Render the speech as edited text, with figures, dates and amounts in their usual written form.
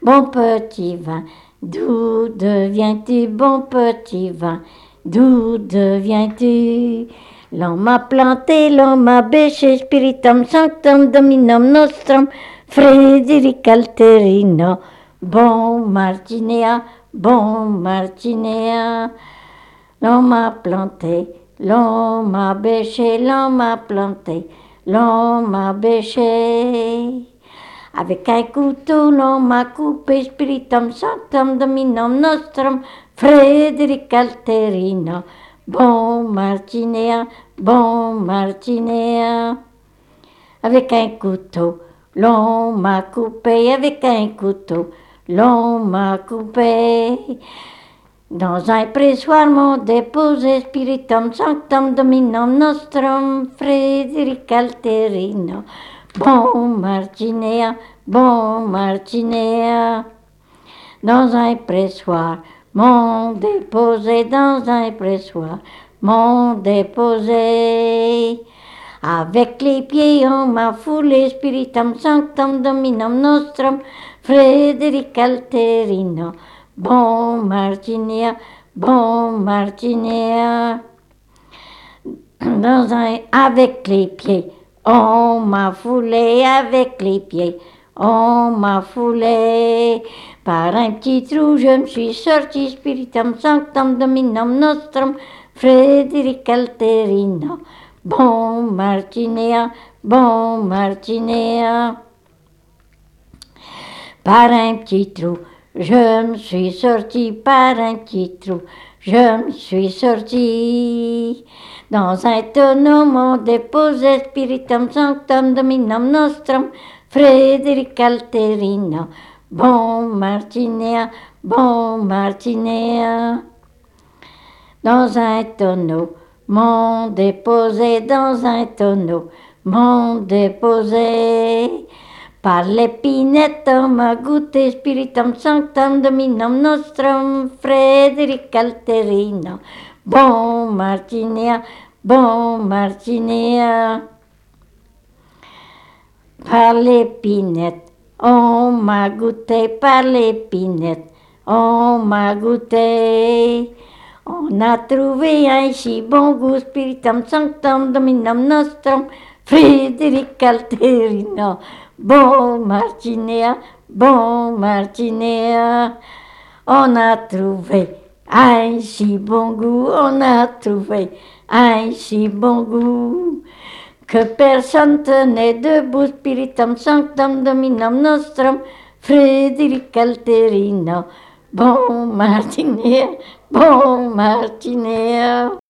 Bon petit vin, d'où deviens-tu, bon petit vin, d'où deviens-tu? L'on m'a planté, l'on m'a bêché, spiritum sanctum dominum nostrum, Frédéric Alterino, bon Martinea, bon Martinea. L'on m'a planté, l'on m'a bêché, l'on m'a planté, l'on m'a bêché. Avec un couteau, l'on m'a coupé, spiritum sanctum dominum nostrum, Frédéric Alterino, bon Martinea, bon Martinea. Avec un couteau, l'on m'a coupé, avec un couteau, l'on m'a coupé. Dans un pressoir m'ont déposé spiritum sanctum dominum nostrum, Frédéric Alterino, bon Martinea, bon Martinea. Dans un pressoir m'ont déposé, dans un pressoir m'ont déposé. Avec les pieds on m'a foulé, spiritum sanctum dominum nostrum, Frédéric Alterino, bon Martinea, bon Martinea. Avec les pieds, on m'a foulé, avec les pieds, on m'a foulé. Par un petit trou, je me suis sorti, spiritum sanctum dominum nostrum, Frédéric Alterino, bon Martinea, bon Martinea. Par un petit trou, je me suis sorti, par un petit trou, je me suis sorti. Dans un tonneau m'ont déposé spiritum sanctum dominum nostrum, Frédéric Alterino, bon Martinea, bon Martinea. Dans un tonneau m'ont déposé, dans un tonneau m'ont déposé. Par l'épinette on m'a goûté, spiritum sanctum dominum nostrum, Frédéric Alterino, bon Martinea, bon Martinea. Par l'épinette on m'a goûté, par l'épinette on m'a goûté. On a trouvé un si bon goût, spiritum sanctum dominum nostrum, Frédéric Alterino, bon Martinea, bon Martinea. On a trouvé un si bon goût, on a trouvé un si bon goût, que personne tenait debout, spiritum sanctum dominum nostrum, Frédéric Alterino, bon Martinea, bon Martinea.